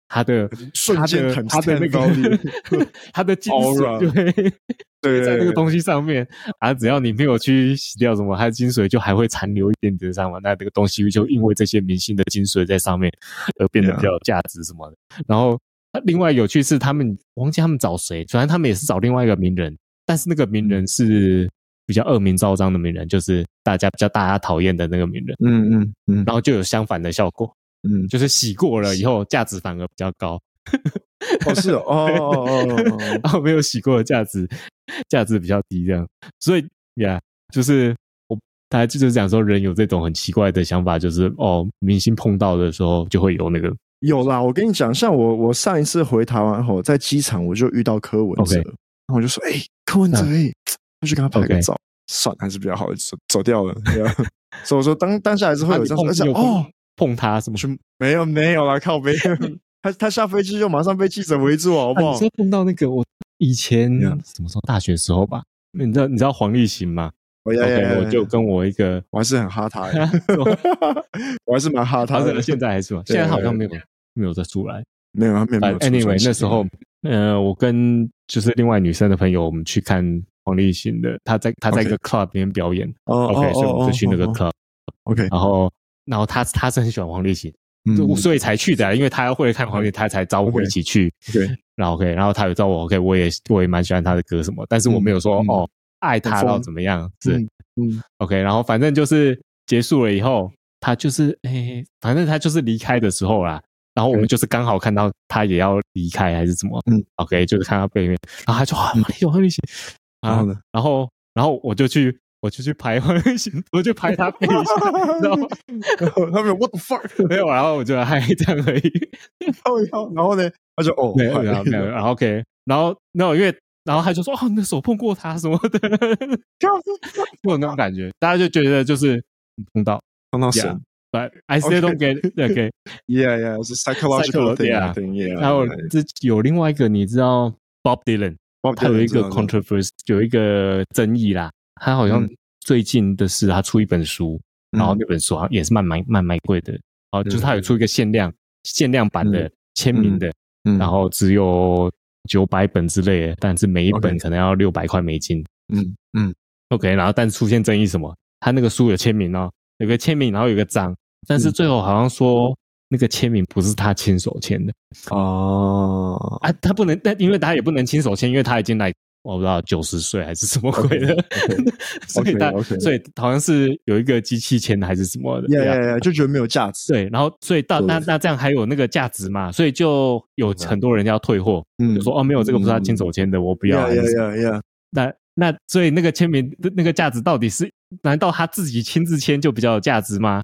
他的瞬间他的他的那个他的精髓就会对在那个东西上面啊，只要你没有去洗掉什么，它的精髓就还会残留一点点上嘛。那这个东西就因为这些明星的精髓在上面而变得比较有价值什么的。然后另外有趣是他们忘记他们找谁，虽然他们也是找另外一个名人，但是那个名人是比较恶名昭彰的名人，就是大家比较大家讨厌的那个名人。 嗯嗯嗯， 然后就有相反的效果。嗯，就是洗过了以后价值反而比较高。 哦，是哦，哦哦哦哦， 然后没有洗过的价值价值比较低这样。所以呀， yeah, 就是我大家就是讲说人有这种很奇怪的想法，就是哦，明星碰到的时候就会有那个。 有啦，我跟你讲，像我我上一次回台湾后，在机场我就遇到柯文哲， okay. 然后我就说，哎、欸，柯文哲，哎、欸，我去跟他拍个照， okay. 算还是比较好的，走走掉了。所以我说当当下还是会有这样，而且哦。 碰他什么？ 没有没有啦，靠北。他他下飞机就马上被记者围住，好不好？ 啊、你说碰到那个我以前什么时候大学时候吧？你知道你知道黄立行吗？ 我、oh, yeah, yeah, yeah, OK， 我就跟我一个， 我还是很哈他，我还是蛮哈他的。 现在还是吗？现在好像没有没有再出来， 没有没有没有。 Anyway， 那时候呃，我跟就是另外女生的朋友，我们去看黄立行的，他在他在一个 club 里面表演。 哦 OK， 所以我们就去那个 club。OK， 然后。然后他他是很喜欢黄立行，嗯，所以才去的、啊，因为他要会看黄立行，他才找我一起去。 对， 然后 OK， 然后他有找我 OK， 我也我也蛮喜欢他的歌什么，但是我没有说、嗯、哦爱他到怎么样，是嗯嗯 OK， 然后反正就是结束了以后，他就是诶，反正他就是离开的时候啦，然后我们就是刚好看到他也要离开还是什么，嗯 OK， 就是看到背面，然后他就哇黄立行黄立行，然后然后然后我就去。我就去拍黄立行，我就拍他背影，然后他们有 what the fuck 没有，然后我就嗨这样而已。 然后呢，他就哦， 没有，没有，没有，然后 OK， 然后没有，因为然后他就说哦，你的手碰过他什么的，就有那种感觉，大家就觉得就是碰到碰到神。 But I still don't get it. Okay, yeah, yeah, it's a psychological thing. Yeah, yeah. 然后这有另外一个，你知道 Bob Dylan， 他有一个 controversy， 有一个争议啦。他好像最近的是他出一本书，嗯、然后那本书好像也是蛮蛮蛮蛮贵的，然后就是他有出一个限量、嗯、限量版的签名的，嗯、然后只有九百本之类的，但是每一本可能要六百块美金。 嗯嗯 ，OK， 然后但是出现争议什么？他那个书有签名哦，有个签名，然后有个章，但是最后好像说那个签名不是他亲手签的哦， 啊，他不能，但因为他也不能亲手签，因为他已经来。我不知道九十岁还是什么鬼的， okay, okay, 所以他 okay, okay. 所以好像是有一个机器签还是什么的， yeah, yeah, yeah, 就觉得没有价值。 对，然后所以到那那这样还有那个价值嘛？所以就有很多人要退货，嗯，就说哦没有这个不是他亲手签的，嗯、我不要。 Yeah, yeah, yeah, yeah. 那那所以那个签名的那个价值到底是？难道他自己亲自签就比较有价值吗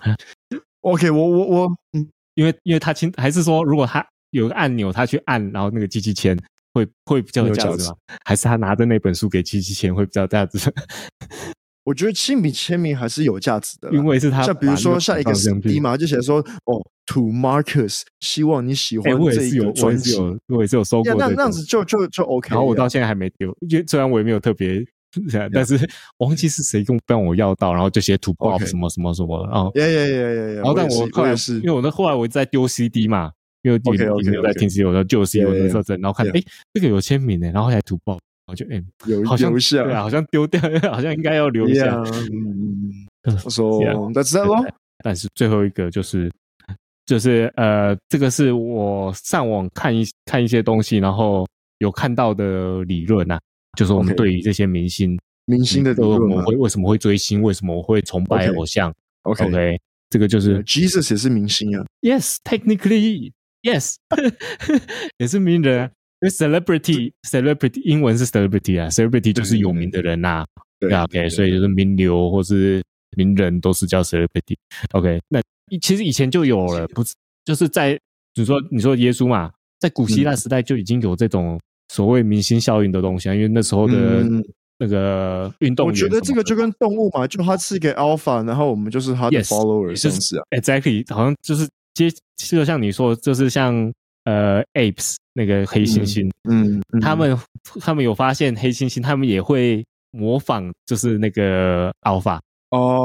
？OK， 我我我， 嗯，因为因为他亲，还是说如果他有个按钮，他去按，然后那个机器签。会会比较有价值吗？还是他拿着那本书给机器签会比较有价值？ 我觉得亲笔签名还是有价值的， 因为是他像比如说像一个 C D 嘛，就写说哦 ，To Marcus， 希望你喜欢这一个专辑， 我也是有收过， 那那样子就就就 OK。 然后我到现在还没丢，因为虽然我也没有特别，但是忘记是谁跟帮我要到，然后就写 To Bob 什么什么什么，然后耶耶耶耶， 然后但我后来是因为我那后来我一直在丢 C D 嘛。因为你你有在听 C D， 我说旧 C D 我的特征，然后看哎这个有签名诶，然后还涂爆，然后就哎好像对啊，好像丢掉，好像应该要留下。 嗯，我说 That's that 咯。 但是最后一个就是就是呃，这个是我上网看一看一些东西，然后有看到的理论啊，就是我们对于这些明星明星的理论， 我们会为什么会追星，为什么我会崇拜偶像 ？OK OK， 这个就是 Jesus 也是明星啊。 Yes, technically.Yes， 也是名人、啊，因为 celebrity celebrity 英文是 celebrity 啊 ，celebrity 就是有名的人呐、啊，对啊 ，OK， 所以就是名流或是名人都是叫 celebrity。OK， 那其实以前就有了，不是就是在你说你说耶稣嘛，在古希腊时代就已经有这种所谓明星效应的东西啊，因为那时候的那个运动员，我觉得这个就跟动物嘛，就他是一个 alpha， 然后我们就是他的 follower， 这样子啊 ，exactly， 好像就是。接就像你说，就是像呃 apes 那个黑猩猩， 嗯，嗯嗯他们他们有发现黑猩猩，他们也会模仿，就是那个 alpha 哦，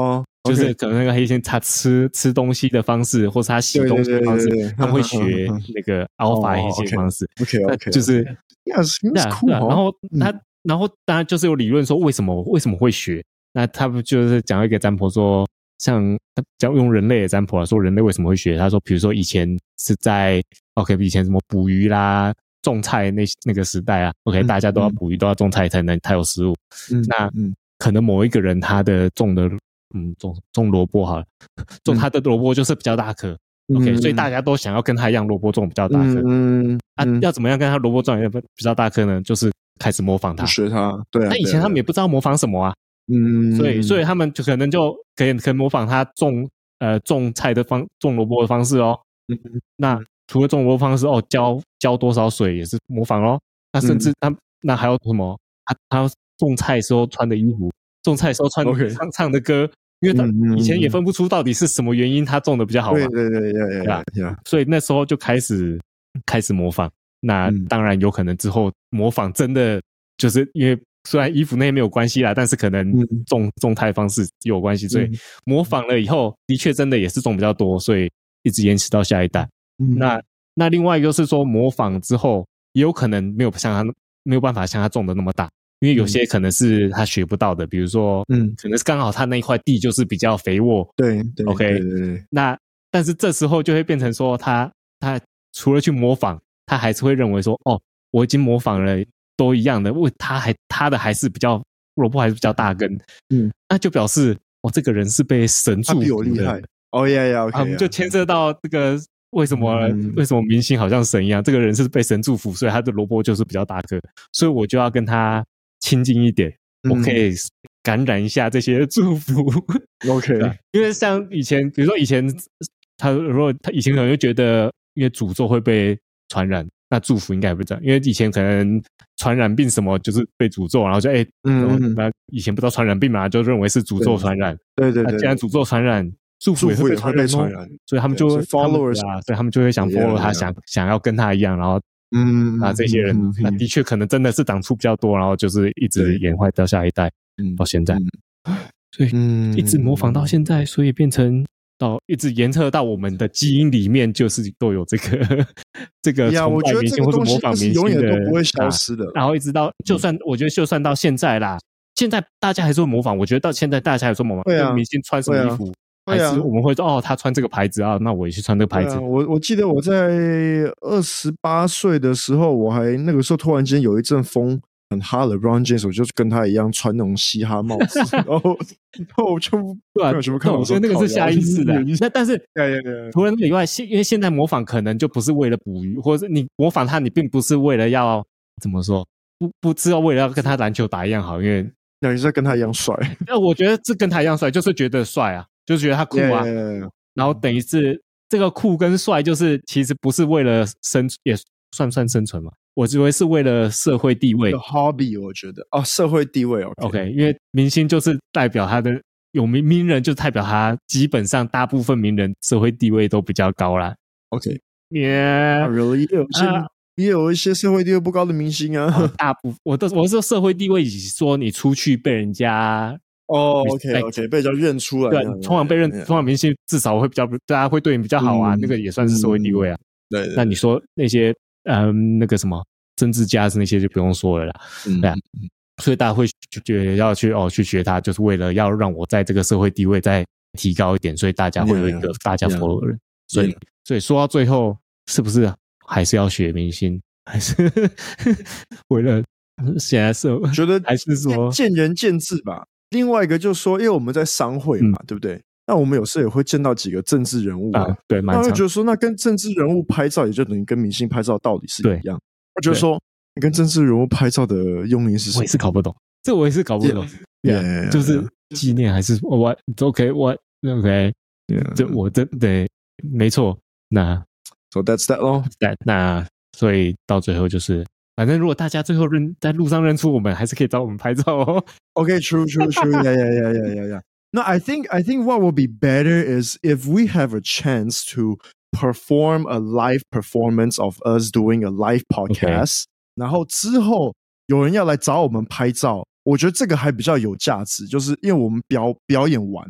就是可能那个黑猩他吃吃东西的方式，或是他洗东西的方式，他们会学那个 alpha 黑猩方式。 OK OK， 就是 yes， that's cool。 然后他，然后当然就是有理论说为什么为什么会学。那他们就是讲一个占卜说，像讲用人类的占卜来说，人类为什么会学？他说，比如说以前是在 OK， 以前什么捕鱼啦、种菜那那个时代啊 ，OK，、嗯、大家都要捕鱼，嗯、都要种菜才能才有食物。嗯、那、嗯、可能某一个人他的种的嗯种种萝卜好了，种他的萝卜就是比较大颗、嗯、，OK，、嗯、所以大家都想要跟他一样萝卜种比较大颗。嗯，啊，嗯、要怎么样跟他萝卜种比较大颗呢？就是开始模仿他， 学他。对啊， 那以前他们也不知道模仿什么啊。嗯，所以所以他们就可能就可以可以模仿他种呃种菜的方种萝卜的方式哦。嗯，那除了种萝卜方式哦，浇浇多少水也是模仿咯。那甚至他、嗯、那还有什么？他他种菜时候穿的衣服，种菜时候穿的、okay. 唱唱的歌，因为他以前也分不出到底是什么原因他种的比较好嘛。对对对对对对。 所以那时候就开始开始模仿。那当然有可能之后模仿真的就是因为。虽然衣服那没有关系啦，但是可能种种态方式有关系，所以模仿了以后，的确真的也是种比较多，所以一直延迟到下一代。嗯、那那另外一个是说，模仿之后也有可能没有像他没有办法像他种的那么大，因为有些可能是他学不到的，比如说，嗯，可能是刚好他那一块地就是比较肥沃， 对对 ，OK， 对对对。 那但是这时候就会变成说他，他他除了去模仿，他还是会认为说，哦，我已经模仿了。都一样的，为他还他的还是比较萝卜还是比较大根，嗯，那就表示哦，这个人是被神祝福的，他比我厉害。哦呀呀， 我们就牵涉到这个为什么、嗯、为什么明星好像神一样，这个人是被神祝福，所以他的萝卜就是比较大颗，所以我就要跟他亲近一点，嗯、我可以感染一下这些祝福。 OK， 因为像以前，比如说以前他如果他以前可能就觉得，因为诅咒会被传染。那祝福应该也不这样，因为以前可能传染病什么就是被诅咒，然后就哎、欸，嗯，那以前不知道传染病嘛，就认为是诅咒传染。 对对 对, 對， 那既然诅咒传染，祝福也会被传染、哦，所以他们就 followers 啊，所以他们就会想 follow 他，想想要跟他一样，然后嗯，那这些人，嗯、那的确可能真的是长出比较多，然后就是一直演坏到下一代，嗯，到现在，嗯、所以一直模仿到现在，所以变成。到一直延测到我们的基因里面，就是都有这个这个崇拜明星或者模仿明星的， 永远都不会消失的。 啊、然后一直到，就算、嗯、我觉得，就算到现在啦，现在大家还是会模仿。我觉得到现在大家还是会模仿， 对啊， 明星穿什么衣服，啊、还是我们会说哦，他穿这个牌子啊，那我也去穿这个牌子。啊、 我我记得我在二十八岁的时候，我还那个时候突然间有一阵风。很哈的 LeBron James， 我就跟他一样穿那种嘻哈帽子，然后然后我就对啊， 什么看我觉得那个是下意识的。那但是对对对， 除了那个以外，因为现在模仿可能就不是为了捕鱼，或者是你模仿他，你并不是为了要怎么说，不不是要为了要跟他篮球打一样好，因为那你是跟他一样帅。 那我觉得是跟他一样帅，就是觉得帅啊，就是觉得他酷啊。Yeah, yeah, yeah. 然后等于是这个酷跟帅，就是其实不是为了生，也算不算生存嘛？我以为是为了社会地位 hobby， 我觉得哦，社会地位 OK，, okay 因为明星就是代表他的有名名人，就代表他基本上大部分名人社会地位都比较高啦。 OK， yeah， really 也有一些、啊、也有一些社会地位不高的明星啊。 哦、大部分我的我是说社会地位，说你出去被人家哦 OK OK 被人家认出来， 对，通常被认，通常明星至少会比较大家会对你比较好啊，嗯、那个也算是社会地位啊。 嗯、对, 對, 對， 那你说那些。嗯，那个什么政治家是那些就不用说了啦，嗯、对啊，所以大家会觉得要去哦去学他，就是为了要让我在这个社会地位再提高一点，所以大家会有一个大家 follow 的人， yeah, 所以 yeah. 所以说到最后，是不是还是要学明星，还是为了现在社会？ 觉得还是说见仁见智吧。另外一个就是说，因为我们在商会嘛，嗯、对不对？那我们有时候也会见到几个政治人物啊， 啊对， 那会觉得说，那跟政治人物拍照，也就等于跟明星拍照道理是一样。我觉得说，你跟政治人物拍照的用意是什么？ 我也是搞不懂，这我也是搞不懂。Yeah, yeah, 就是纪念还是我 OK 我 OK， 这我这对没错。那 So that's that 咯。 那那所以到最后就是，反正如果大家最后认在路上认出我们，还是可以找我们拍照哦。 OK, true, true, true. Yeah, yeah, yeah, yeah, yeah, yeah. No, I think I think what will be better is if we have a chance to perform a live performance of us doing a live podcast， 然后之后有人要来找我们拍照，我觉得这个还比较有价值，就是因为我们表表演完嘛，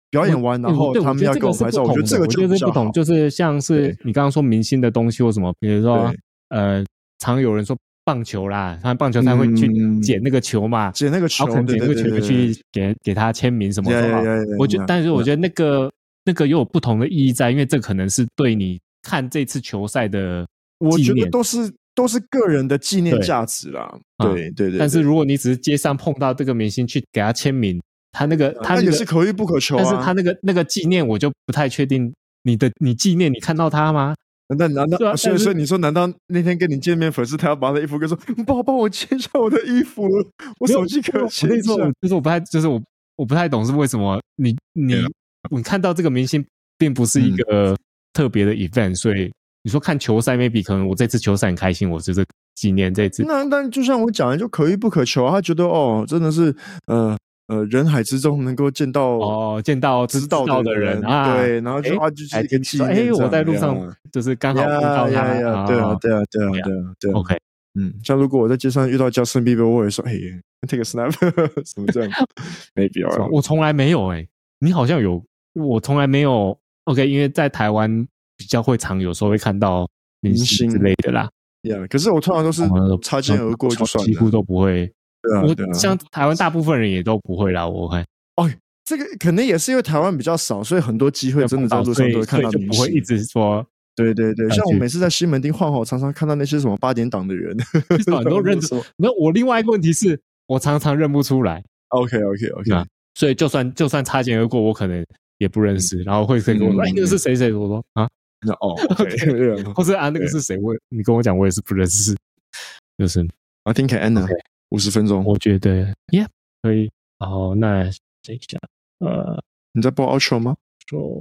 表演完，然后他们要跟我拍照，我觉得这个就比较好。 不同，就是像是你刚刚说明星的东西或什么，比如说呃，常有人说棒球啦，他棒球他会去捡那个球嘛， 捡那个球， 然后可能捡那个球去给给他签名什么的。我觉得，但是我觉得那个那个又有不同的意义在，因为这可能是对你看这次球赛的纪念， 我觉得都是都是个人的纪念价值啦。对对对。 但是如果你只是街上碰到这个明星去给他签名，他那个他那个是可遇不可求啊。 但是他那个那个纪念，我就不太确定，你的你纪念你看到他吗？ 难道难道、啊、所以所以你说难道那天跟你见面粉丝他要把他的衣服跟说帮我帮我签一下我的衣服，我手机可以签一下。 就是我不太就是我我不太懂是为什么你你、啊、你看到这个明星并不是一个特别的 event，、嗯、所以你说看球赛 maybe 可能我这次球赛很开心，我就是纪念这次。 那但就像我讲的，就可遇不可求啊。他觉得哦真的是呃。呃，人海之中能够见到哦，见到知道的人啊， 对，然后就啊，就是一个纪念。 哎，我在路上就是刚好碰到他， 对啊，对啊，对啊，对啊，对啊。 OK， 嗯，像如果我在街上遇到 Justin Bieber， 我也说，哎 ，take a snap， 什么这样？没必要。 我从来没有哎，你好像有，我从来没有。OK， 因为在台湾比较会常有时候会看到明星之类的啦。 呀，可是我通常都是擦肩而过就算了， 几乎都不会。 对啊， 我像台湾大部分人也都不会啦，我看。 哦，这个可能也是因为台湾比较少，所以很多机会真的在路上都会看到明星， 就不会一直说。 对对对，像我每次在西门町晃晃，常常看到那些什么八点档的人， 很多认出。那我另外一个问题是，我常常认不出来。 OK OK OK， 所以就算就算擦肩而过，我可能也不认识，然后会跟我说：“哎，那个是谁谁？”我说：“啊， 那哦 ，OK， 或者啊，那个是谁？我你跟我讲，我也是不认识。”就是 I think I end 五十分钟， 我觉得 ，Yeah， 可以。好，那等一下，呃， 你在播 outro 吗？ 说，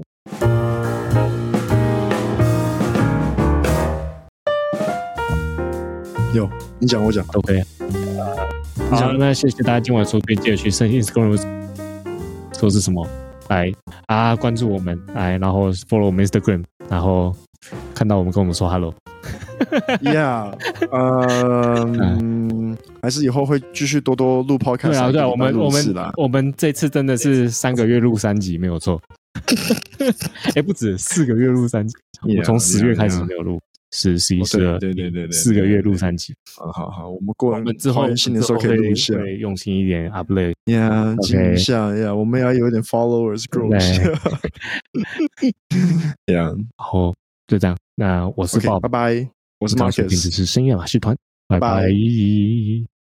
有，你讲我讲 ，OK。好，那谢谢大家今晚收听，记得去上 Instagram 说是什么，来啊，关注我们，来，然后 follow 我们 Instagram， 然后看到我们跟我们说 hello。Yeah， 呃、嗯，还是以后会继续多多录 podcast。 对啊，对啊，我们我们我们这次真的是三个月录三集，没有错。哎、欸，不止四个月录三集， yeah, 我从十月开始没有录，十、十一、十二，对对对对，四个月录三集。 好好好，我们过完我们之后新的时候可以录一下， 会用心一点 ，upload。 呀，记一下呀，我们要有一点 followers grow 一下。呀，然后就这样，那我是 Bob， 拜拜。我是 Marcus， 这是深夜马戏团，拜拜。